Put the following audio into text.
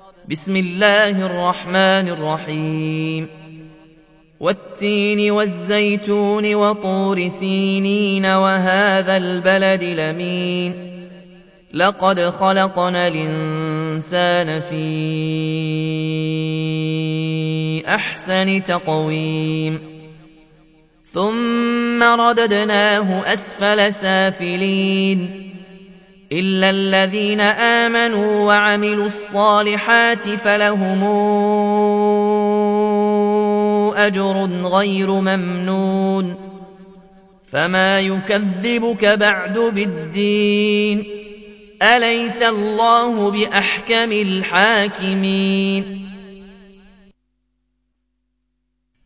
بسم الله الرحمن الرحيم والتين والزيتون وطور سينين وهذا البلد الأمين لقد خلقنا الإنسان في أحسن تقويم ثم رددناه أسفل سافلين إلا الذين آمنوا وعملوا الصالحات فلهم أجر غير ممنون فما يكذبك بعد بالدين أليس الله بأحكم الحاكمين